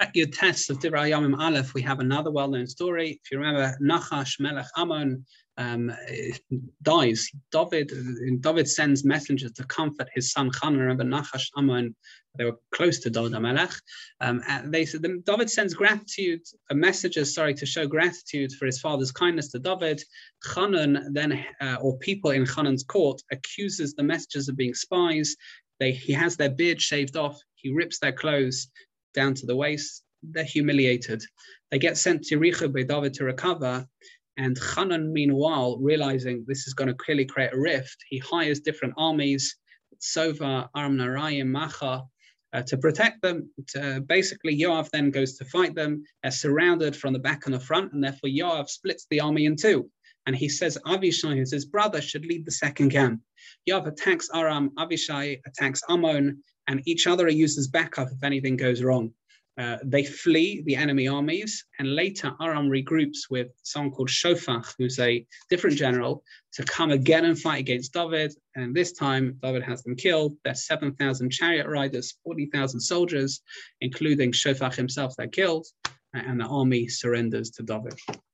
At your tests of Divrei Hayamim Aleph, we have another well-known story. If you remember, Nachash Melech Ammon dies. David sends messengers to comfort his son Hanan. Remember, Nachash Ammon, they were close to David HaMelech. They said David sends messengers to show gratitude for his father's kindness to David. Hanan then, or people in Hanan's court, accuses the messengers of being spies. He has their beard shaved off. He rips their clothes down to the waist. They're humiliated. They get sent to Yericho by David to recover. And Hanan, meanwhile, realizing this is going to clearly create a rift, he hires different armies, Sova, Aram Naharaim, Macha, to protect them. Basically, Yoav then goes to fight them. They're surrounded from the back and the front, and therefore Yoav splits the army in two. And he says Avishai, who's his brother, should lead the second camp. Yoav attacks Aram, Avishai attacks Ammon, and each other are used as backup if anything goes wrong. They flee the enemy armies, and later Aram regroups with someone called Shofach, who's a different general, to come again and fight against David. And this time, David has them killed. There's 7,000 chariot riders, 40,000 soldiers, including Shofach himself, they're killed, and the army surrenders to David.